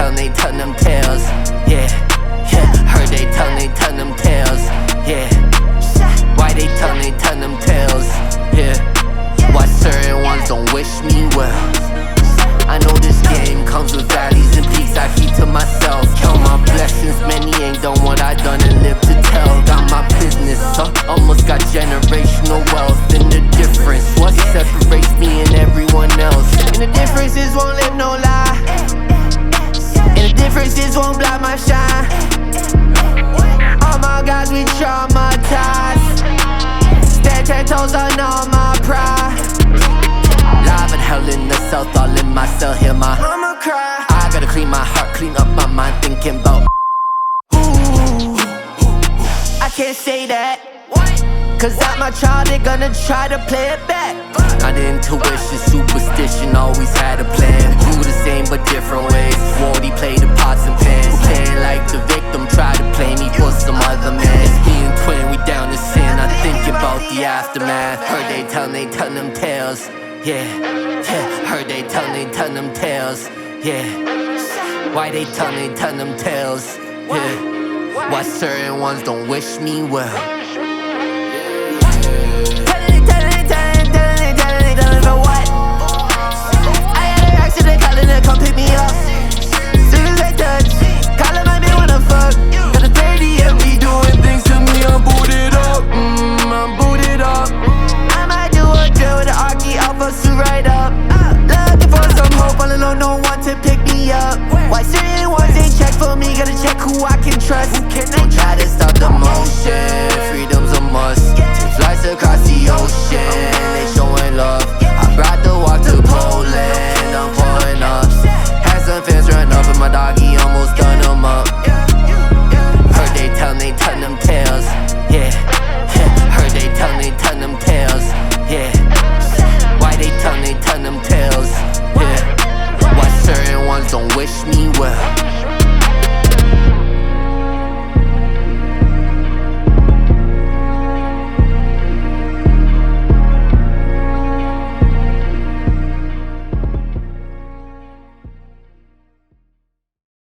telling them tales. Yeah, yeah. Heard they telling them tales. Yeah. Why they telling them tales? Yeah. Why certain ones don't wish me well? I know this game comes with valleys and peaks. I keep to myself. Count my blessings, many ain't done what I done and live to tell. Got my business up, almost got generational wealth. And the difference, what separates me and everyone else? And the difference is won't live no lie. And the difference is won't block my shine. All my guys we traumatized. Stand 10 toes on all my pride. Live in hell in the south, all in my cell, hear my mama cry. I gotta clean my heart, clean up my mind, thinking about ooh, I can't say that, cause at my child they gonna try to play it back. Not intuition, superstition, always had a plan. Do the same but different ways. Wardy play the pots and pans. Playing like the victim, try to play me for some other man. It's being twin, we down to sin, I'm thinking about the aftermath. Heard they telling them tales. Yeah, yeah. Heard they telling them tales. Yeah. Why they telling them tales? Yeah. Why certain ones don't wish me well? Telling for what? I had an accident, calling to come pick me up. Soon as I touch, calling my man wanna fuck. Got a 30 and me doing things to me, I'm booted up. I'm booted up. I might do a drill with an Arky Alpha suit right up. Looking for some hope, all alone, no one to pick me up. Why certain ones ain't check for me? Gotta check who I can trust. Don't try to stop the motion, freedom's a must. Flies across the ocean, they show